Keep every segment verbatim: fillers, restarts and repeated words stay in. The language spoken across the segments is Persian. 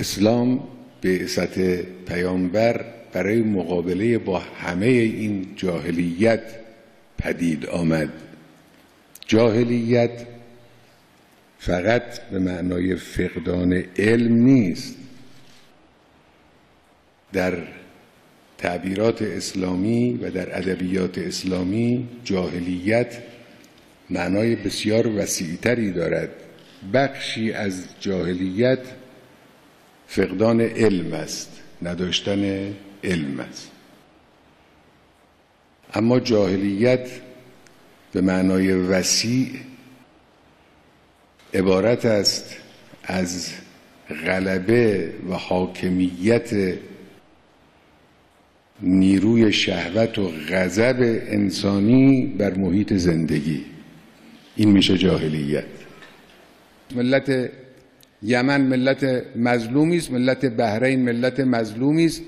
اسلام بعثت پیامبر برای مقابله با همه این جاهلیت پدید آمد. جاهلیت فقط به معنای فقدان علم نیست. در تعبیرات اسلامی و در ادبیات اسلامی جاهلیت معنای بسیار وسیع‌تری دارد. بخشی از جاهلیت فقدان علم است، نداشتن علم است. اما جاهلیت به معنای وسیع عبارت است از غلبه و حاکمیت نیروی شهوت و غضب انسانی بر محیط زندگی. این میشه جاهلیت. ملت یمن ملت مظلومی است، ملت بحرین ملت مظلومی است،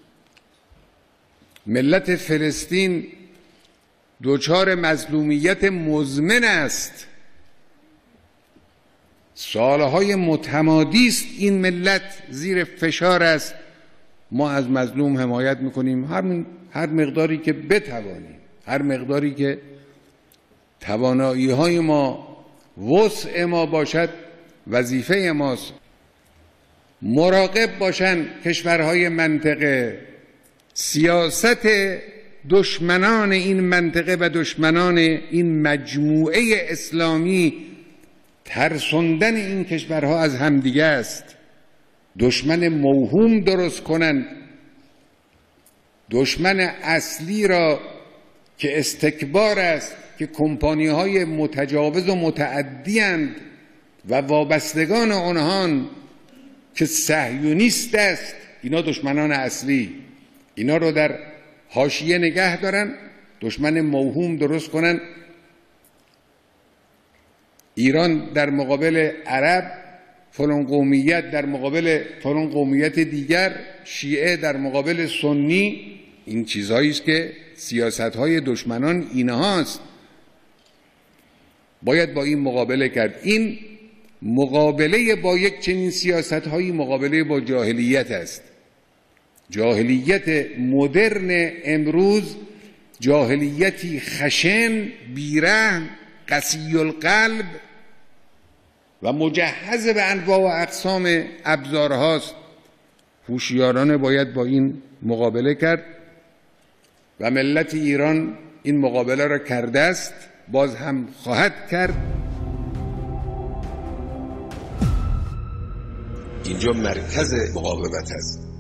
ملت فلسطین دچار مظلومیت مزمن است. سالهای متمادی است این ملت زیر فشار است. ما از مظلوم حمایت میکنیم هر هر مقداری که بتوانیم، هر مقداری که توانایی های ما، وسع ما باشد، وظیفه ماست. مراقب باشن کشورهای منطقه. سیاست دشمنان این منطقه و دشمنان این مجموعه اسلامی ترساندن این کشورها از همدیگه است. دشمن موهوم درست کنن، دشمن اصلی را که استکبار است، که کمپانی های متجاوز و متعدی اند و وابستگان آنهان که صهیونیست است، اینا دشمنان اصلی. اینا رو در حاشیه نگه دارن، دشمن موهوم درست کنن. ایران در مقابل عرب، فلان قومیت در مقابل فلان قومیت دیگر، شیعه در مقابل سنی. این چیزهایی است که سیاست‌های دشمنان اینهاست. باید با این مقابله کرد. این مقابله با یک چنین سیاست‌هایی مقابله با جاهلیت است. جاهلیت مدرن امروز جاهلیتی خشن، بیرحم، قسی القلب و مجهز به انواع و اقسام ابزارهاست. هوشیارانه باید با این مقابله کرد و ملت ایران این مقابله را کرده است، باز هم خواهد کرد. اینجا مرکز مقاومت است.